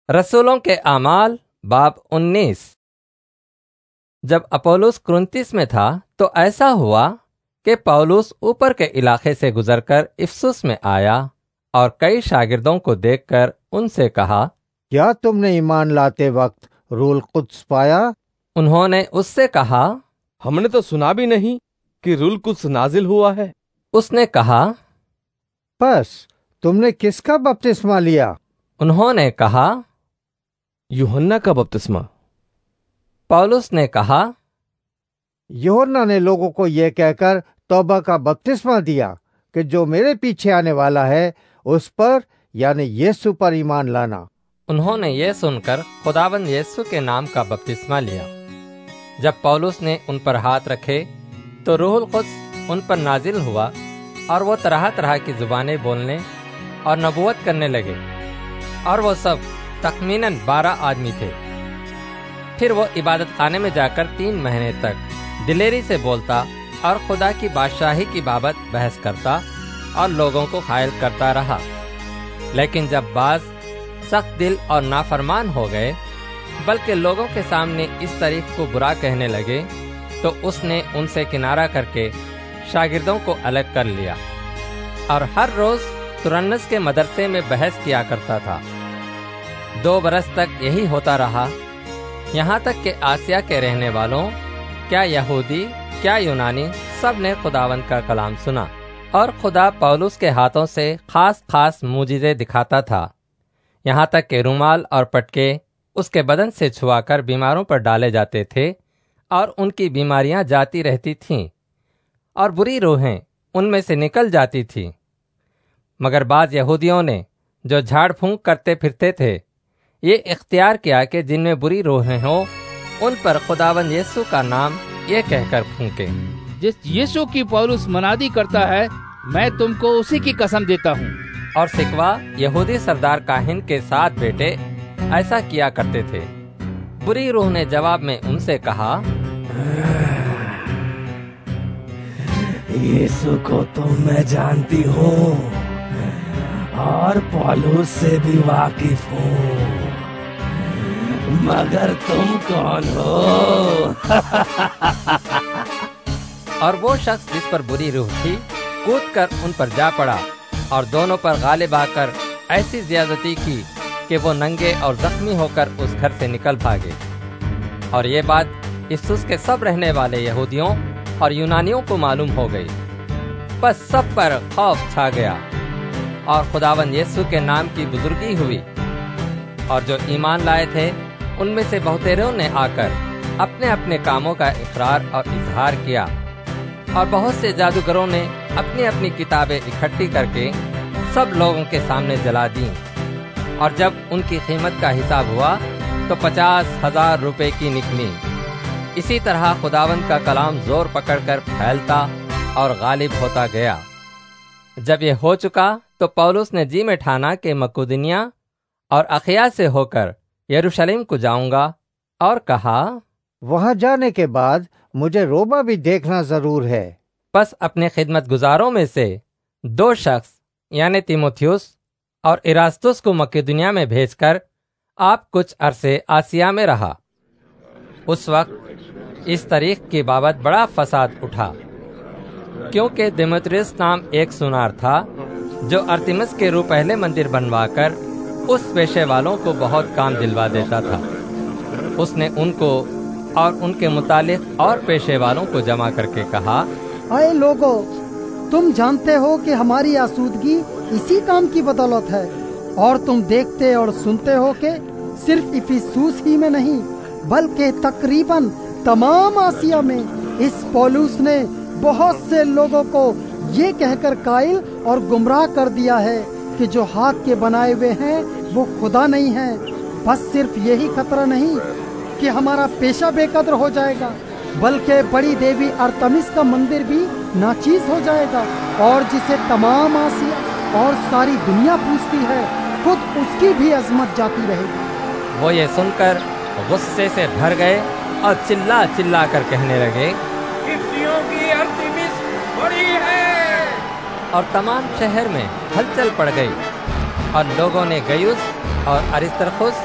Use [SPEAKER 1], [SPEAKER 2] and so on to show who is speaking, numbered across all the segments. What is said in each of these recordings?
[SPEAKER 1] رسولوں کے اعمال باب 19۔ جب اپولس کرنتس میں تھا تو ایسا ہوا کہ پولس اوپر کے علاقے سے گزر کر افسس میں آیا اور کئی شاگردوں کو دیکھ کر ان سے کہا،
[SPEAKER 2] کیا تم نے ایمان لاتے وقت روح القدس پایا؟
[SPEAKER 1] انہوں نے اس سے کہا،
[SPEAKER 3] ہم نے تو سنا بھی نہیں کہ روح القدس نازل ہوا ہے۔
[SPEAKER 1] اس نے کہا،
[SPEAKER 2] پس تم نے کس کا بپتسمہ لیا؟
[SPEAKER 1] انہوں نے کہا،
[SPEAKER 3] یوحنا کا بپتسمہ۔
[SPEAKER 1] پولس نے کہا،
[SPEAKER 2] یوحنا نے لوگوں کو یہ کہہ کر توبہ کا بپتسمہ دیا کہ جو میرے پیچھے آنے والا ہے اس پر یعنی یسوع پر ایمان لانا۔
[SPEAKER 1] انہوں نے یہ سن کر خداوند یسوع کے نام کا بپتسمہ لیا۔ جب پولس نے ان پر ہاتھ رکھے تو روح القدس ان پر نازل ہوا اور وہ طرح طرح کی زبانیں بولنے اور نبوت کرنے لگے، اور وہ سب تخمیناً 12 آدمی تھے۔ پھر وہ عبادت خانے میں جا کر 3 مہینے تک دلیری سے بولتا اور خدا کی بادشاہی کی بابت بحث کرتا اور لوگوں کو قائل کرتا رہا۔ لیکن جب بعض سخت دل اور نافرمان ہو گئے بلکہ لوگوں کے سامنے اس طریق کو برا کہنے لگے تو اس نے ان سے کنارہ کر کے شاگردوں کو الگ کر لیا اور ہر روز ترنس کے مدرسے میں بحث کیا کرتا تھا۔ 2 برس تک یہی ہوتا رہا، یہاں تک کہ آسیا کے رہنے والوں، کیا یہودی کیا یونانی، سب نے خداوند کا کلام سنا، اور خدا پولس کے ہاتھوں سے خاص خاص معجزے دکھاتا تھا، یہاں تک کہ رومال اور پٹکے اس کے بدن سے چھوا کر بیماروں پر ڈالے جاتے تھے اور ان کی بیماریاں جاتی رہتی تھیں اور بری روحیں ان میں سے نکل جاتی تھیں۔ مگر بعض یہودیوں نے جو جھاڑ پھونک کرتے پھرتے تھے یہ اختیار کیا کہ جن میں بری روحیں ہوں ان پر خداوند یسوع کا نام یہ کہہ کر پھونکے،
[SPEAKER 4] جس یسوع کی پولس منادی کرتا ہے میں تم کو اسی کی قسم دیتا ہوں۔
[SPEAKER 1] اور سکوا یہودی سردار کاہن کے 7 بیٹے ایسا کیا کرتے تھے۔ بری روح نے جواب میں ان سے کہا،
[SPEAKER 5] یسوع کو تو میں جانتی ہوں اور پولس سے بھی واقف ہوں، مگر تم کون ہو؟
[SPEAKER 1] اور وہ شخص جس پر بری روح تھی کود کر ان پر جا پڑا اور دونوں پر غالب آ کر ایسی زیادتی کی کہ وہ ننگے اور زخمی ہو کر اس گھر سے نکل بھاگے۔ اور یہ بات افسس کے سب رہنے والے یہودیوں اور یونانیوں کو معلوم ہو گئی، بس سب پر خوف چھا گیا اور خداوند یسوع کے نام کی بزرگی ہوئی، اور جو ایمان لائے تھے ان میں سے بہتےروں نے آ کر اپنے اپنے کاموں کا اقرار اور اظہار کیا، اور بہت سے جادوگروں نے اپنی اپنی کتابیں اکٹھی کر کے سب لوگوں کے سامنے جلا دیں، اور جب ان کی قیمت کا حساب ہوا تو 50,000 روپے کی نکلی۔ اسی طرح خداوند کا کلام زور پکڑ کر پھیلتا اور غالب ہوتا گیا۔ جب یہ ہو چکا تو پولس نے جی میں ٹھانا کہ مقدونیہ اور اخیا سے ہو کر یروشلم کو جاؤں گا، اور کہا،
[SPEAKER 2] وہاں جانے کے بعد مجھے روما بھی دیکھنا ضرور ہے۔
[SPEAKER 1] پس اپنے خدمت گزاروں میں سے 2 شخص یعنی تیموتھیوس اور ایراستس کو مقدونیہ میں بھیج کر آپ کچھ عرصے آسیا میں رہا۔ اس وقت اس طریق کی بابت بڑا فساد اٹھا، کیونکہ دیمیتریس نام ایک سونار تھا جو ارتمس کے روح پہلے مندر بنوا کر اس پیشے والوں کو بہت کام دلوا دیتا تھا۔ اس نے ان کو اور ان کے متعلق اور پیشے والوں کو جمع کر کے کہا،
[SPEAKER 6] اے لوگو، تم جانتے ہو کہ ہماری آسودگی اسی کام کی بدولت ہے، اور تم دیکھتے اور سنتے ہو کہ صرف افسوس ہی میں نہیں بلکہ تقریباً تمام آسیا میں اس پولس نے بہت سے لوگوں کو یہ کہہ کر قائل اور گمراہ کر دیا ہے کہ جو ہاتھ کے بنائے ہوئے ہیں وہ خدا نہیں ہیں۔ بس صرف یہی خطرہ نہیں کہ ہمارا پیشہ بے قدر ہو جائے گا، بلکہ بڑی دیوی ارتمس کا مندر بھی ناچیز ہو جائے گا، اور جسے تمام آسیا اور ساری دنیا پوجتی ہے خود اس کی بھی عظمت جاتی رہے گی۔
[SPEAKER 1] وہ یہ سن کر غصے سے بھر گئے اور چلا چلا کر کہنے لگے،
[SPEAKER 7] کفریوں کی ارتمس بڑی ہے۔
[SPEAKER 1] اور تمام شہر میں ہلچل پڑ گئی، اور لوگوں نے گیوس اور ارسترخس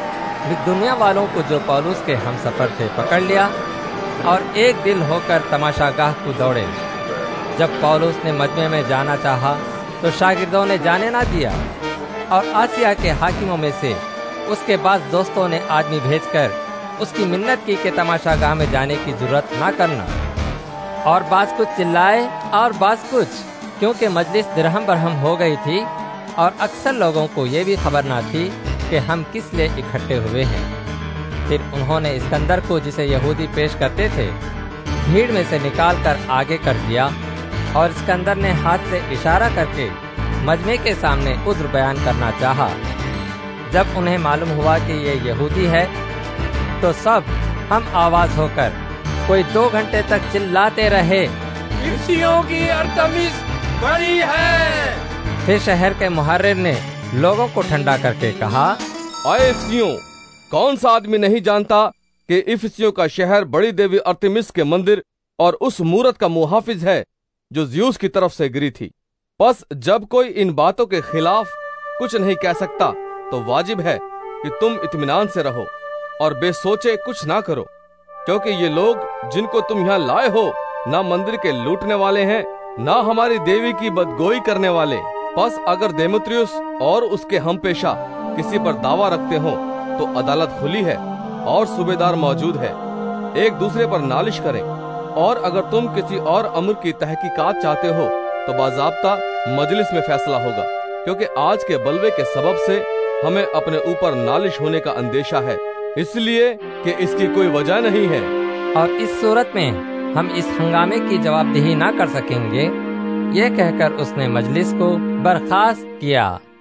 [SPEAKER 1] دنیا والوں کو جو پولس کے ہم سفر تھے پکڑ لیا اور ایک دل ہو کر تماشا گاہ کو دوڑے۔ جب پولس نے مجمع میں جانا چاہا تو شاگردوں نے جانے نہ دیا، اور آسیا کے حاکموں میں سے اس کے بعض دوستوں نے آدمی بھیج کر اس کی منت کی کہ تماشا گاہ میں جانے کی ضرورت نہ کرنا، اور بعض کچھ چلائے اور بعض کچھ، کیونکہ مجلس درہم برہم ہو گئی تھی اور اکثر لوگوں کو یہ بھی خبر نہ تھی کہ ہم کس لیے اکٹھے ہوئے ہیں۔ پھر انہوں نے اسکندر کو، جسے یہودی پیش کرتے تھے، بھیڑ میں سے نکال کر آگے کر دیا، اور اسکندر نے ہاتھ سے اشارہ کر کے مجمع کے سامنے عذر بیان کرنا چاہا۔ جب انہیں معلوم ہوا کہ یہ یہودی ہے تو سب ہم آواز ہو کر کوئی 2 گھنٹے تک چلاتے رہے،
[SPEAKER 7] افسیوں کی ارتمس بڑی ہے۔
[SPEAKER 1] پھر شہر کے محرر نے لوگوں کو ٹھنڈا کر کے کہا،
[SPEAKER 3] اے افسیوں، کون سا آدمی نہیں جانتا کہ افسیوں کا شہر بڑی دیوی ارتمس کے مندر اور اس مورت کا محافظ ہے جو زیوس کی طرف سے گری تھی۔ پس جب کوئی ان باتوں کے خلاف کچھ نہیں کہہ سکتا تو واجب ہے کہ تم اطمینان سے رہو اور بے سوچے کچھ نہ کرو، کیونکہ یہ لوگ جن کو تم یہاں لائے ہو نہ مندر کے لوٹنے والے ہیں نہ ہماری دیوی کی بدگوئی کرنے والے۔ پس اگر دیمتریوس اور اس کے ہم پیشہ کسی پر دعویٰ رکھتے ہوں تو عدالت کھلی ہے اور صوبیدار موجود ہے، ایک دوسرے پر نالش کریں، اور اگر تم کسی اور امر کی تحقیقات چاہتے ہو تو باضابطہ مجلس میں فیصلہ ہوگا، کیونکہ آج کے بلوے کے سبب سے ہمیں اپنے اوپر نالش ہونے کا اندیشہ ہے، اس لیے کہ اس کی کوئی وجہ نہیں ہے۔
[SPEAKER 1] اور اس صورت میں ہم اس ہنگامے کی جواب دہی نہ کر سکیں گے۔ یہ کہہ کر اس نے مجلس کو برخاست کیا۔